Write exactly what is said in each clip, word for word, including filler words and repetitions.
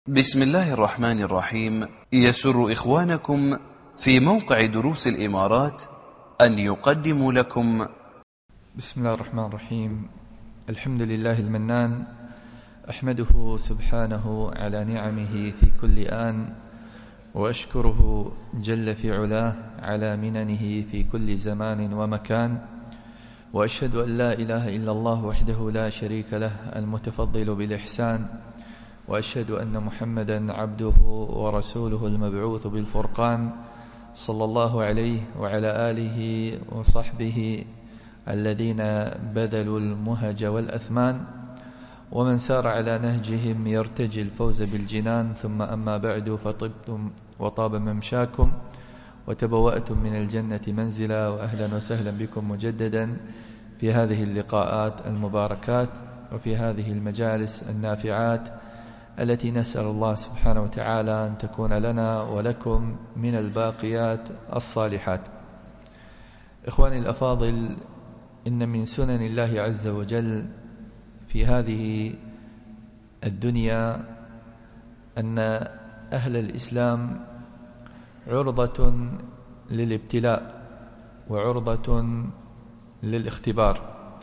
بسم الله الرحمن الرحيم. يسر إخوانكم في موقع دروس الإمارات أن يقدموا لكم بسم الله الرحمن الرحيم. الحمد لله المنان، أحمده سبحانه على نعمه في كل آن، وأشكره جل في علاه على مننه في كل زمان ومكان، وأشهد أن لا إله إلا الله وحده لا شريك له المتفضل بالإحسان، وأشهد أن محمدا عبده ورسوله المبعوث بالفرقان، صلى الله عليه وعلى آله وصحبه الذين بذلوا المهج والأثمان، ومن سار على نهجهم يرتجي الفوز بالجنان. ثم أما بعد، فطبتم وطاب ممشاكم وتبوأتم من الجنة منزلا، وأهلا وسهلا بكم مجددا في هذه اللقاءات المباركات وفي هذه المجالس النافعات التي نسأل الله سبحانه وتعالى أن تكون لنا ولكم من الباقيات الصالحات. إخواني الأفاضل، إن من سنن الله عز وجل في هذه الدنيا أن أهل الإسلام عرضة للابتلاء وعرضة للاختبار،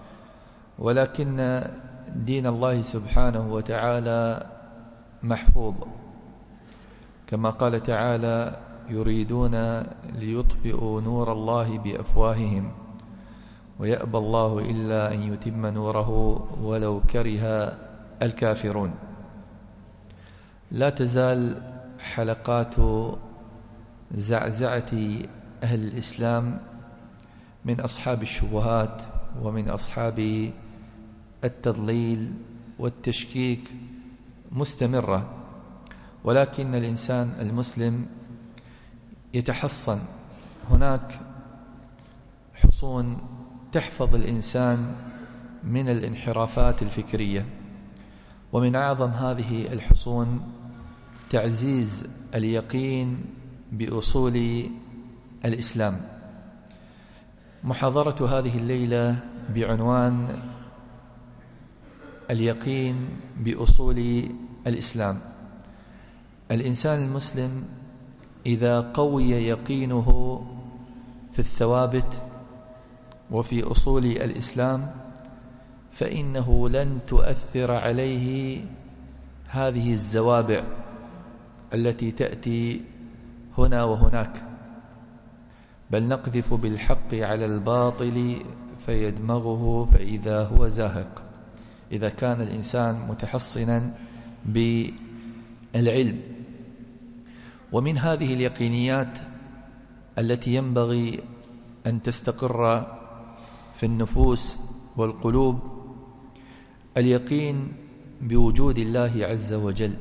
ولكن دين الله سبحانه وتعالى محفوظ، كما قال تعالى: يريدون ليطفئوا نور الله بأفواههم ويأبى الله إلا أن يتم نوره ولو كره الكافرون. لا تزال حلقات زعزعة أهل الإسلام من أصحاب الشبهات ومن أصحاب التضليل والتشكيك مستمرة، ولكن الإنسان المسلم يتحصن. هناك حصون تحفظ الإنسان من الانحرافات الفكرية، ومن أعظم هذه الحصون تعزيز اليقين بأصول الإسلام. محاضرة هذه الليلة بعنوان اليقين بأصول الإسلام. الإنسان المسلم إذا قوي يقينه في الثوابت وفي أصول الإسلام فإنه لن تؤثر عليه هذه الزوابع التي تأتي هنا وهناك، بل نقذف بالحق على الباطل فيدمغه فإذا هو زاهق. إذا كان الإنسان متحصنا بالعلم. ومن هذه اليقينيات التي ينبغي أن تستقر في النفوس والقلوب اليقين بوجود الله عز وجل،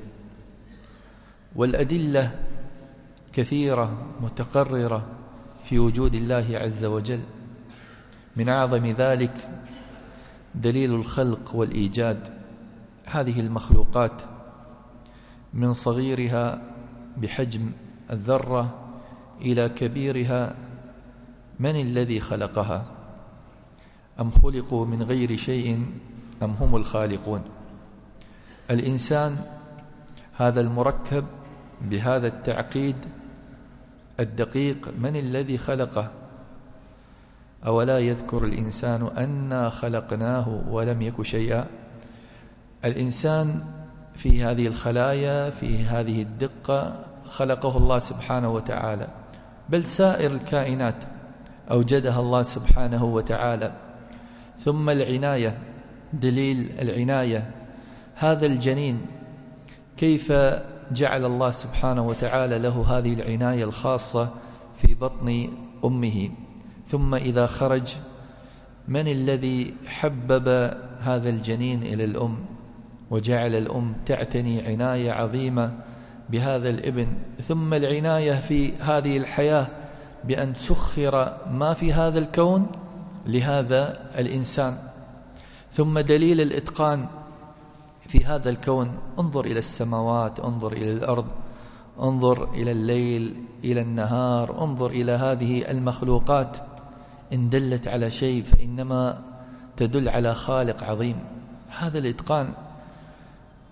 والأدلة كثيرة متقررة في وجود الله عز وجل. من أعظم ذلك دليل الخلق والإيجاد. هذه المخلوقات من صغيرها بحجم الذرة إلى كبيرها، من الذي خلقها؟ أم خلقوا من غير شيء أم هم الخالقون؟ الإنسان هذا المركب بهذا التعقيد الدقيق، من الذي خلقه؟ أولا يذكر الإنسان أنا خلقناه ولم يك شيئا؟ الإنسان في هذه الخلايا في هذه الدقة خلقه الله سبحانه وتعالى، بل سائر الكائنات أوجدها الله سبحانه وتعالى. ثم العناية، دليل العناية، هذا الجنين كيف جعل الله سبحانه وتعالى له هذه العناية الخاصة في بطن أمه؟ ثم إذا خرج، من الذي حبب هذا الجنين إلى الأم وجعل الأم تعتني عناية عظيمة بهذا الابن؟ ثم العناية في هذه الحياة بأن سخر ما في هذا الكون لهذا الإنسان. ثم دليل الإتقان في هذا الكون. انظر إلى السماوات، انظر إلى الأرض، انظر إلى الليل إلى النهار، انظر إلى هذه المخلوقات. إن دلت على شيء فإنما تدل على خالق عظيم. هذا الإتقان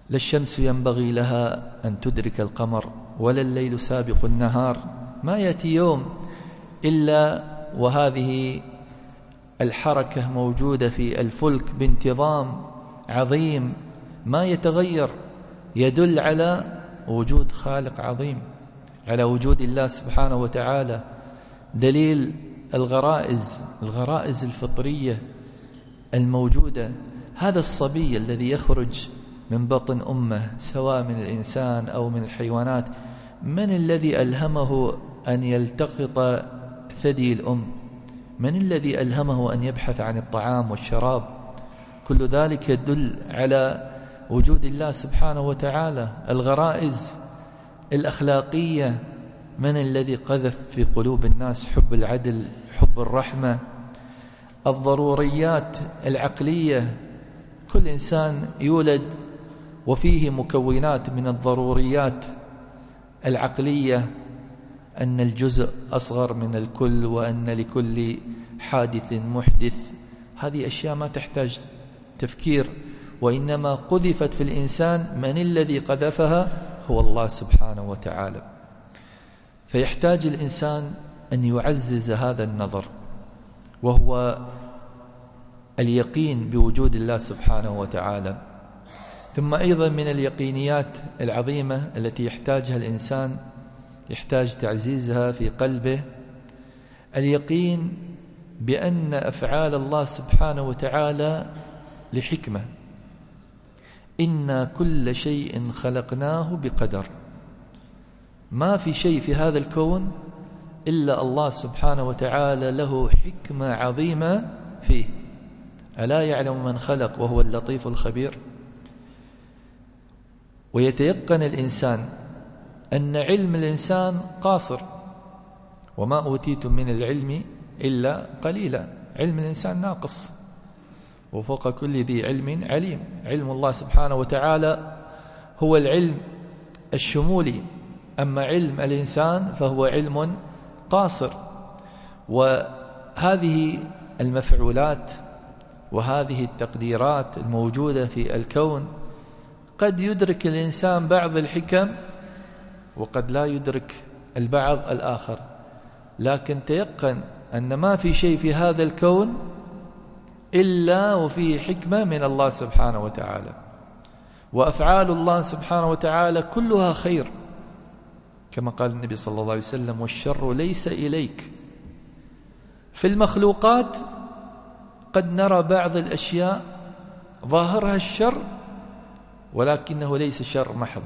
لا الشمس ينبغي لها أن تدرك القمر ولا الليل سابق النهار، ما يأتي يوم إلا وهذه الحركة موجودة في الفلك بانتظام عظيم ما يتغير، يدل على وجود خالق عظيم، على وجود الله سبحانه وتعالى. دليل الغرائز الغرائز الفطرية الموجودة. هذا الصبي الذي يخرج من بطن أمه سواء من الإنسان أو من الحيوانات، من الذي ألهمه أن يلتقط ثدي الأم؟ من الذي ألهمه أن يبحث عن الطعام والشراب؟ كل ذلك يدل على وجود الله سبحانه وتعالى. الغرائز الأخلاقية، من الذي قذف في قلوب الناس حب العدل، حب الرحمة؟ الضروريات العقلية، كل إنسان يولد وفيه مكونات من الضروريات العقلية، أن الجزء أصغر من الكل، وأن لكل حادث محدث. هذه أشياء ما تحتاج تفكير، وإنما قذفت في الإنسان. من الذي قذفها؟ هو الله سبحانه وتعالى. فيحتاج الإنسان أن يعزز هذا النظر، وهو اليقين بوجود الله سبحانه وتعالى. ثم أيضا من اليقينيات العظيمة التي يحتاجها الإنسان، يحتاج تعزيزها في قلبه، اليقين بأن أفعال الله سبحانه وتعالى لحكمة. إنا كل شيء خلقناه بقدر. ما في شيء في هذا الكون إلا الله سبحانه وتعالى له حكمة عظيمة فيه. ألا يعلم من خلق وهو اللطيف الخبير؟ ويتيقن الإنسان أن علم الإنسان قاصر، وما أوتيتم من العلم إلا قليلا. علم الإنسان ناقص، وفوق كل ذي علم عليم. علم الله سبحانه وتعالى هو العلم الشمولي، أما علم الإنسان فهو علم قاصر. وهذه المفعولات وهذه التقديرات الموجودة في الكون قد يدرك الإنسان بعض الحكم، وقد لا يدرك البعض الآخر، لكن تيقن أن ما في شيء في هذا الكون إلا وفيه حكمة من الله سبحانه وتعالى. وأفعال الله سبحانه وتعالى كلها خير، كما قال النبي صلى الله عليه وسلم: والشر ليس إليك. في المخلوقات قد نرى بعض الأشياء ظاهرها الشر، ولكنه ليس شر محض،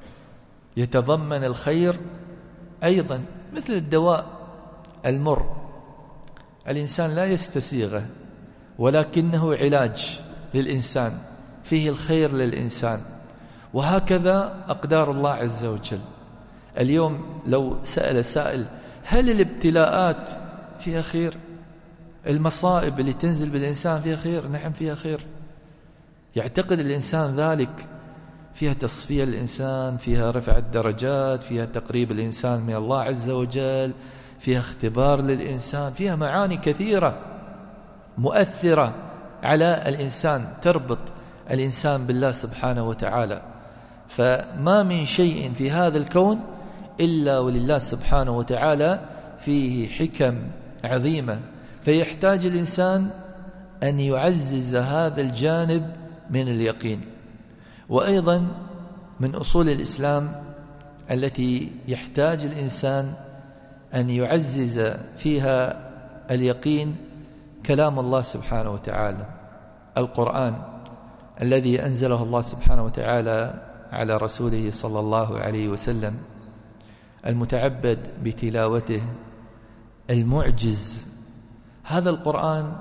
يتضمن الخير أيضا، مثل الدواء المر، الإنسان لا يستسيغه، ولكنه علاج للإنسان، فيه الخير للإنسان. وهكذا أقدار الله عز وجل. اليوم لو سأل سائل: هل الابتلاءات فيها خير؟ المصائب اللي تنزل بالإنسان فيها خير؟ نعم فيها خير. يعتقد الإنسان ذلك، فيها تصفية الإنسان، فيها رفع الدرجات، فيها تقريب الإنسان من الله عز وجل، فيها اختبار للإنسان، فيها معاني كثيرة مؤثرة على الإنسان، تربط الإنسان بالله سبحانه وتعالى. فما من شيء في هذا الكون إلا ولله سبحانه وتعالى فيه حكم عظيمة، فيحتاج الإنسان أن يعزز هذا الجانب من اليقين. وأيضا من أصول الإسلام التي يحتاج الإنسان أن يعزز فيها اليقين كلام الله سبحانه وتعالى، القرآن الذي أنزله الله سبحانه وتعالى على رسوله صلى الله عليه وسلم، المتعبد بتلاوته، المعجز. هذا القرآن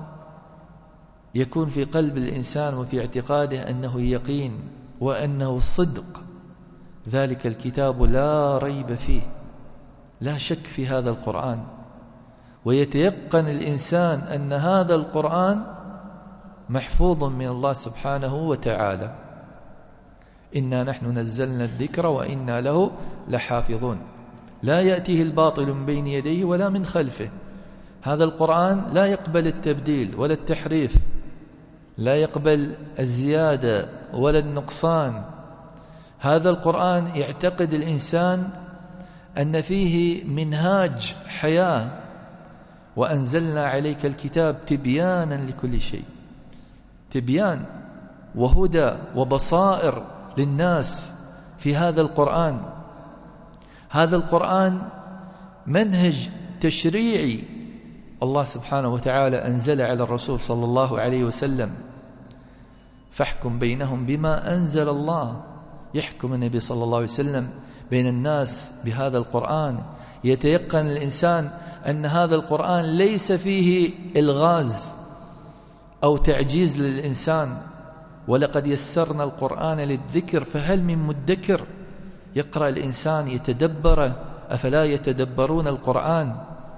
يكون في قلب الإنسان وفي اعتقاده أنه يقين وأنه صدق. ذلك الكتاب لا ريب فيه، لا شك في هذا القرآن. ويتيقن الإنسان أن هذا القرآن محفوظ من الله سبحانه وتعالى. إنا نحن نزلنا الذكر وإنا له لحافظون، لا يأتيه الباطل من بين يديه ولا من خلفه. هذا القرآن لا يقبل التبديل ولا التحريف، لا يقبل الزيادة ولا النقصان. هذا القرآن يعتقد الإنسان أن فيه منهاج حياة، وأنزلنا عليك الكتاب تبيانا لكل شيء، تبيان وهدى وبصائر للناس في هذا القرآن. هذا القرآن منهج تشريعي الله سبحانه وتعالى أنزل على الرسول صلى الله عليه وسلم، فاحكم بينهم بما أنزل الله. يحكم النبي صلى الله عليه وسلم بين الناس بهذا القرآن، يتيقن الإنسان أن هذا القرآن ليس فيه إلغاز أو تعجيز للإنسان. ولقد يسرنا القرآن للذكر فهل من مدكر. يقرأ الإنسان يتدبر، أفلا يتدبرون القرآن.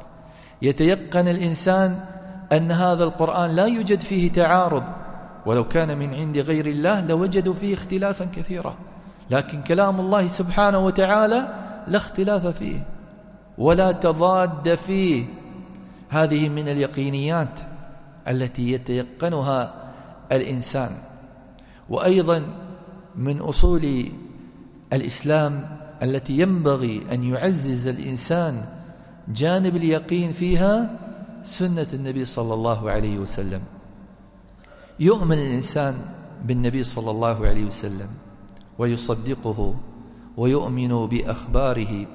يتيقن الإنسان أن هذا القرآن لا يوجد فيه تعارض، ولو كان من عند غير الله لوجدوا فيه اختلافا كثيرا، لكن كلام الله سبحانه وتعالى لا اختلاف فيه ولا تضاد فيه. هذه من اليقينيات التي يتيقنها الإنسان. وأيضا من أصول الإسلام التي ينبغي أن يعزز الإنسان جانب اليقين فيها سنة النبي صلى الله عليه وسلم. يؤمن الإنسان بالنبي صلى الله عليه وسلم ويصدقه ويؤمن بأخباره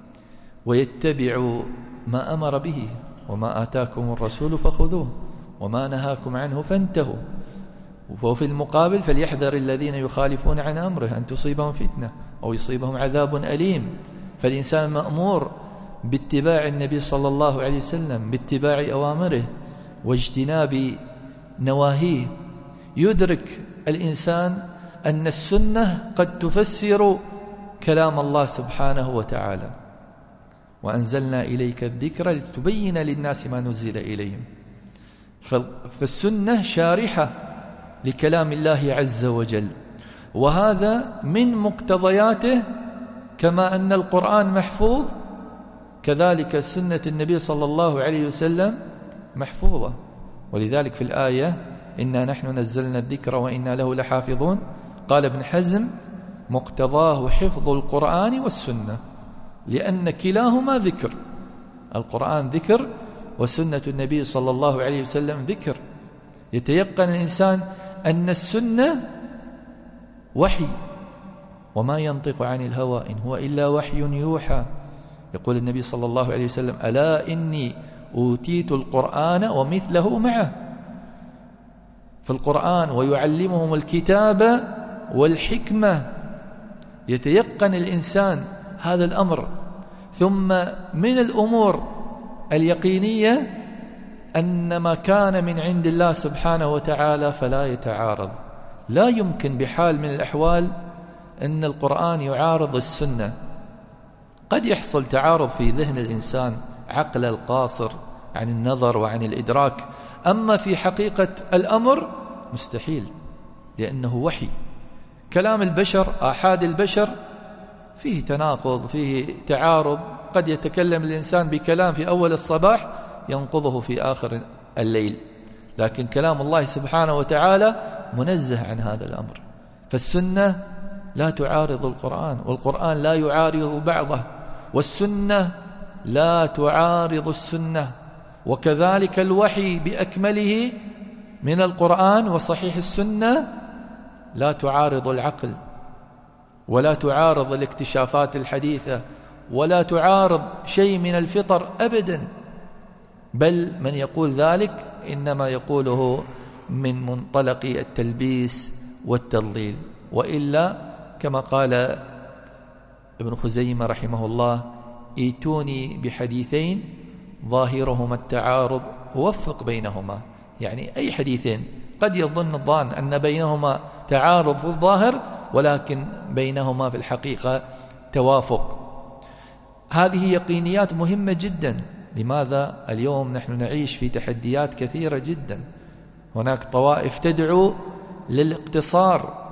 ويتبع ما أمر به، وما آتاكم الرسول فخذوه وما نهاكم عنه فانتهوا. وفي المقابل فليحذر الذين يخالفون عن أمره أن تصيبهم فتنة أو يصيبهم عذاب أليم. فالإنسان مأمور باتباع النبي صلى الله عليه وسلم، باتباع أوامره واجتناب نواهيه. يدرك الإنسان أن السنة قد تفسر كلام الله سبحانه وتعالى، وأنزلنا إليك الذكر لتبين للناس ما نزل إليهم. فالسنة شارحة لكلام الله عز وجل، وهذا من مقتضياته. كما أن القرآن محفوظ كذلك سنة النبي صلى الله عليه وسلم محفوظة. ولذلك في الآية إنا نحن نزلنا الذكر وإنا له لحافظون، قال ابن حزم مقتضاه حفظ القرآن والسنة، لأن كلاهما ذكر. القرآن ذكر وسنة النبي صلى الله عليه وسلم ذكر. يتيقن الإنسان أن السنة وحي، وما ينطق عن الهوى إن هو إلا وحي يوحى. يقول النبي صلى الله عليه وسلم ألا إني أوتيت القرآن ومثله معه. فالقرآن ويعلمهم الكتاب والحكمة. يتيقن الإنسان هذا الأمر. ثم من الأمور اليقينية أن ما كان من عند الله سبحانه وتعالى فلا يتعارض. لا يمكن بحال من الأحوال أن القرآن يعارض السنة. قد يحصل تعارض في ذهن الإنسان عقل القاصر عن النظر وعن الإدراك، أما في حقيقة الأمر مستحيل، لأنه وحي. كلام البشر، آحاد البشر، فيه تناقض، فيه تعارض. قد يتكلم الإنسان بكلام في أول الصباح ينقضه في آخر الليل، لكن كلام الله سبحانه وتعالى منزه عن هذا الأمر. فالسنة لا تعارض القرآن، والقرآن لا يعارض بعضه، والسنة لا تعارض السنة. وكذلك الوحي بأكمله من القرآن وصحيح السنة لا تعارض العقل، ولا تعارض الاكتشافات الحديثة، ولا تعارض شيء من الفطر أبدا. بل من يقول ذلك إنما يقوله من منطلق التلبيس والتضليل. وإلا كما قال ابن خزيمة رحمه الله ايتوني بحديثين ظاهرهما التعارض ووفق بينهما. يعني أي حديثين قد يظن الظان أن بينهما تعارض في الظاهر، ولكن بينهما في الحقيقة توافق. هذه يقينيات مهمة جدا. لماذا اليوم نحن نعيش في تحديات كثيرة جدا؟ هناك طوائف تدعو للاقتصار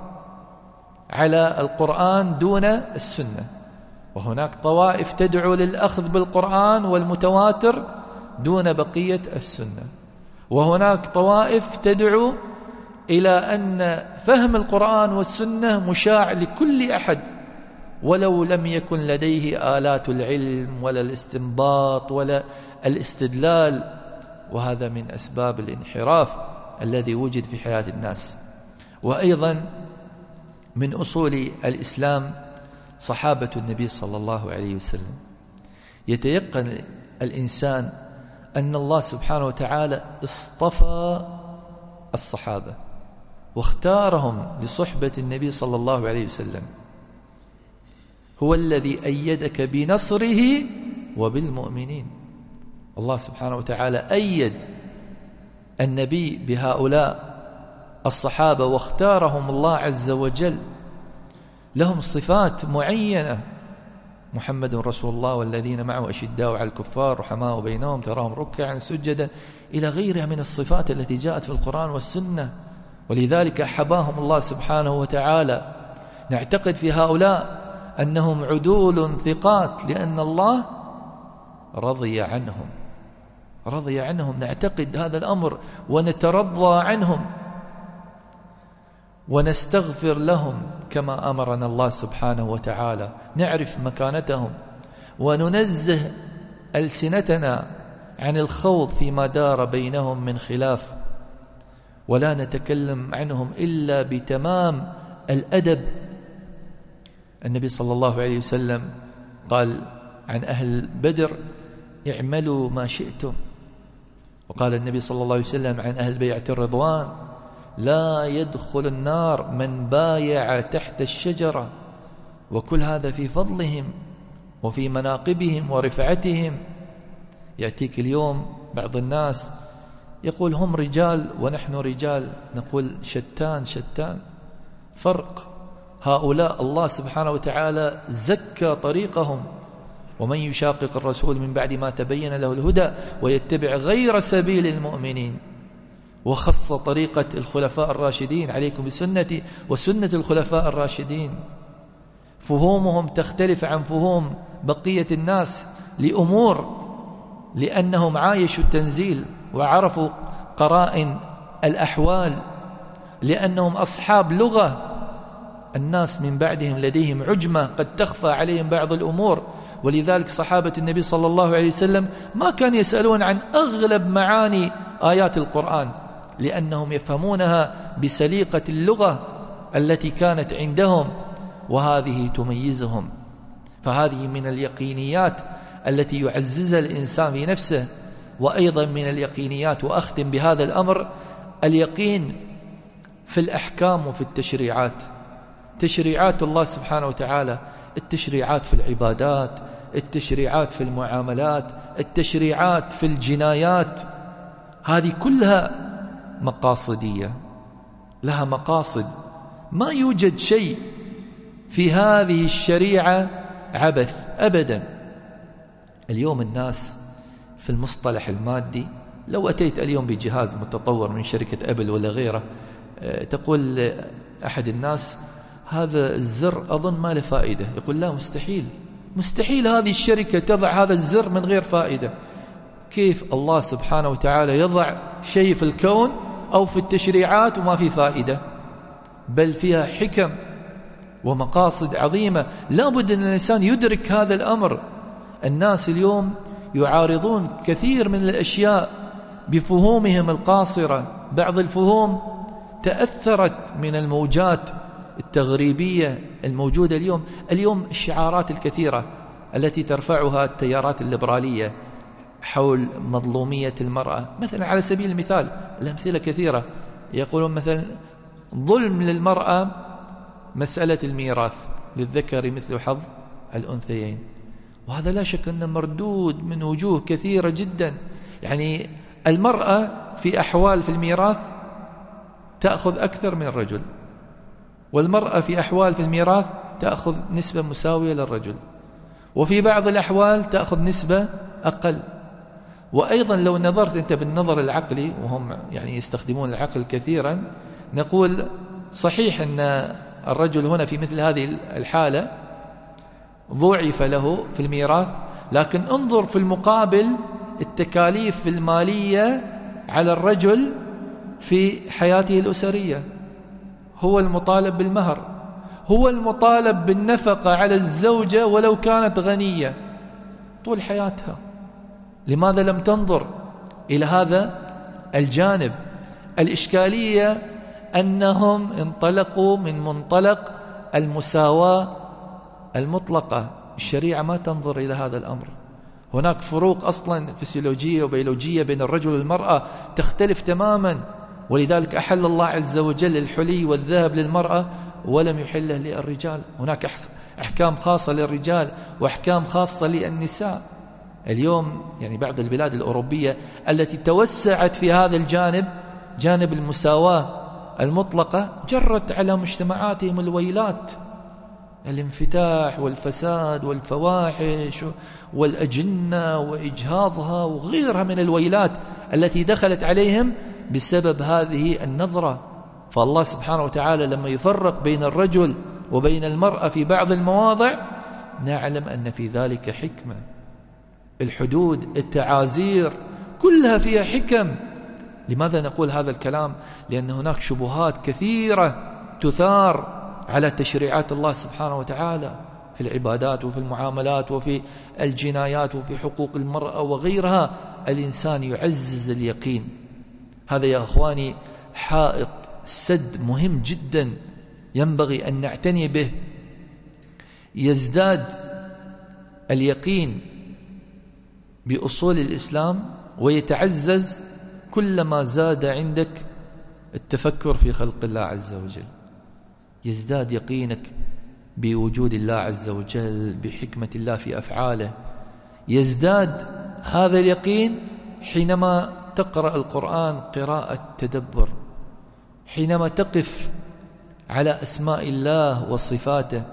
على القرآن دون السنة، وهناك طوائف تدعو للأخذ بالقرآن والمتواتر دون بقية السنة، وهناك طوائف تدعو إلى أن فهم القرآن والسنة مشاع لكل أحد ولو لم يكن لديه آلات العلم ولا الاستنباط ولا الاستدلال، وهذا من أسباب الانحراف الذي وجد في حياة الناس. وأيضا من أصول الإسلام صحابة النبي صلى الله عليه وسلم. يتيقن الإنسان أن الله سبحانه وتعالى اصطفى الصحابة واختارهم لصحبة النبي صلى الله عليه وسلم. هو الذي أيدك بنصره وبالمؤمنين. الله سبحانه وتعالى أيد النبي بهؤلاء الصحابة واختارهم الله عز وجل، لهم صفات معينة. محمد رسول الله والذين معه أشداء على الكفار رحماء بينهم تراهم ركعا سجدا إلى غيرها من الصفات التي جاءت في القرآن والسنة، ولذلك حباهم الله سبحانه وتعالى. نعتقد في هؤلاء أنهم عدول ثقات لأن الله رضي عنهم رضي عنهم نعتقد هذا الأمر ونترضى عنهم ونستغفر لهم كما أمرنا الله سبحانه وتعالى. نعرف مكانتهم وننزه ألسنتنا عن الخوض فيما دار بينهم من خلاف، ولا نتكلم عنهم إلا بتمام الأدب. النبي صلى الله عليه وسلم قال عن أهل بدر: اعملوا ما شئتم. وقال النبي صلى الله عليه وسلم عن أهل بيعة الرضوان: لا يدخل النار من بايع تحت الشجرة. وكل هذا في فضلهم وفي مناقبهم ورفعتهم. يأتيك اليوم بعض الناس يقول هم رجال ونحن رجال، نقول شتان شتان فرق. هؤلاء الله سبحانه وتعالى زكى طريقهم، ومن يشاقق الرسول من بعد ما تبين له الهدى ويتبع غير سبيل المؤمنين. وخص طريقة الخلفاء الراشدين: عليكم بسنتي وسنة الخلفاء الراشدين. فهومهم تختلف عن فهوم بقية الناس لأمور، لأنهم عايشوا التنزيل وعرفوا قرائن الأحوال، لأنهم أصحاب لغة. الناس من بعدهم لديهم عجمة قد تخفى عليهم بعض الأمور، ولذلك صحابة النبي صلى الله عليه وسلم ما كانوا يسألون عن أغلب معاني آيات القرآن، لأنهم يفهمونها بسليقة اللغة التي كانت عندهم، وهذه تميزهم. فهذه من اليقينيات التي يعززها الإنسان في نفسه. وأيضا من اليقينيات، وأختم بهذا الأمر، اليقين في الأحكام وفي التشريعات. تشريعات الله سبحانه وتعالى، التشريعات في العبادات، التشريعات في المعاملات، التشريعات في الجنايات، هذه كلها مقاصدية، لها مقاصد. ما يوجد شيء في هذه الشريعة عبث أبدا. اليوم الناس في المصطلح المادي، لو أتيت اليوم بجهاز متطور من شركة أبل ولا غيره، تقول أحد الناس: هذا الزر أظن ما له فائدة. يقول: لا، مستحيل مستحيل هذه الشركة تضع هذا الزر من غير فائدة. كيف الله سبحانه وتعالى يضع شيء في الكون أو في التشريعات وما في فائدة؟ بل فيها حكم ومقاصد عظيمة. لا بد أن الإنسان يدرك هذا الأمر. الناس اليوم يعارضون كثير من الأشياء بفهومهم القاصرة. بعض الفهوم تأثرت من الموجات التغريبية الموجودة اليوم. اليوم الشعارات الكثيرة التي ترفعها التيارات الليبرالية حول مظلومية المرأة، مثلا على سبيل المثال، الأمثلة كثيرة. يقولون مثلا ظلم للمرأة مسألة الميراث، للذكر مثل حظ الأنثيين، وهذا لا شك أنه مردود من وجوه كثيرة جدا. يعني المرأة في أحوال في الميراث تأخذ أكثر من الرجل، والمرأة في أحوال في الميراث تأخذ نسبة مساوية للرجل، وفي بعض الأحوال تأخذ نسبة أقل. وأيضا لو نظرت أنت بالنظر العقلي، وهم يعني يستخدمون العقل كثيرا، نقول صحيح أن الرجل هنا في مثل هذه الحالة ضعف له في الميراث، لكن انظر في المقابل التكاليف المالية على الرجل في حياته الأسرية. هو المطالب بالمهر، هو المطالب بالنفقة على الزوجة ولو كانت غنية طول حياتها. لماذا لم تنظر إلى هذا الجانب؟ الإشكالية أنهم انطلقوا من منطلق المساواة المطلقة. الشريعة ما تنظر إلى هذا الأمر. هناك فروق أصلا فسيولوجية وبيولوجية بين الرجل والمرأة تختلف تماما، ولذلك أحل الله عز وجل الحلي والذهب للمرأة ولم يحله للرجال. هناك أحكام خاصة للرجال وأحكام خاصة للنساء. اليوم يعني بعض البلاد الأوروبية التي توسعت في هذا الجانب، جانب المساواة المطلقة، جرت على مجتمعاتهم الويلات، الانفتاح والفساد والفواحش والأجنة وإجهاضها وغيرها من الويلات التي دخلت عليهم بسبب هذه النظرة. فالله سبحانه وتعالى لما يفرق بين الرجل وبين المرأة في بعض المواضع نعلم أن في ذلك حكمة. الحدود، التعازير، كلها فيها حكم. لماذا نقول هذا الكلام؟ لأن هناك شبهات كثيرة تثار على تشريعات الله سبحانه وتعالى في العبادات وفي المعاملات وفي الجنايات وفي حقوق المرأة وغيرها. الإنسان يعزز اليقين. هذا يا أخواني حائط سد مهم جدا ينبغي أن نعتني به. يزداد اليقين بأصول الإسلام ويتعزز كلما زاد عندك التفكر في خلق الله عز وجل. يزداد يقينك بوجود الله عز وجل، بحكمة الله في أفعاله. يزداد هذا اليقين حينما تقرأ القرآن قراءة تدبر، حينما تقف على أسماء الله وصفاته.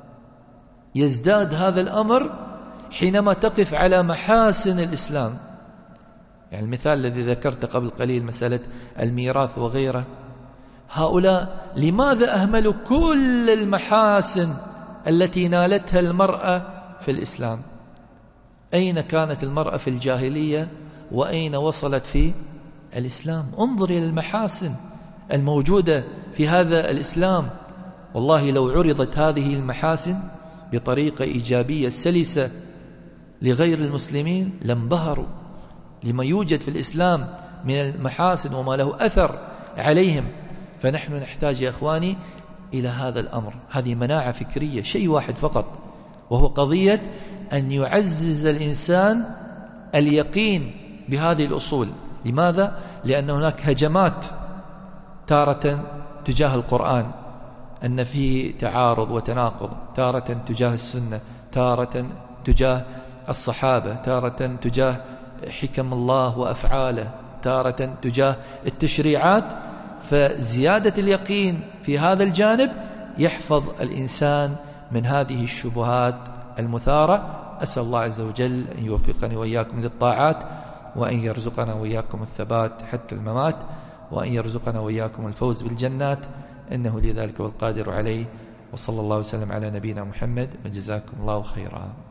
يزداد هذا الأمر حينما تقف على محاسن الإسلام. يعني المثال الذي ذكرت قبل قليل، مسألة الميراث وغيره، هؤلاء لماذا أهملوا كل المحاسن التي نالتها المرأة في الإسلام؟ أين كانت المرأة في الجاهلية وأين وصلت في الإسلام؟ انظر إلى المحاسن الموجودة في هذا الإسلام. والله لو عرضت هذه المحاسن بطريقة إيجابية سلسة لغير المسلمين لانبهروا لما يوجد في الإسلام من المحاسن وما له أثر عليهم. فنحن نحتاج يا أخواني إلى هذا الأمر. هذه مناعة فكرية، شيء واحد فقط، وهو قضية أن يعزز الإنسان اليقين بهذه الأصول. لماذا؟ لأن هناك هجمات تارة تجاه القرآن أن فيه تعارض وتناقض، تارة تجاه السنة، تارة تجاه الصحابة، تارة تجاه حكم الله وأفعاله، تارة تجاه التشريعات. فزيادة اليقين في هذا الجانب يحفظ الإنسان من هذه الشبهات المثارة. أسأل الله عز وجل أن يوفقني وإياكم للطاعات، وأن يرزقنا وإياكم الثبات حتى الممات، وأن يرزقنا وإياكم الفوز بالجنات، إنه لذلك والقادر عليه. وصلى الله وسلم على نبينا محمد، وجزاكم الله خيرا.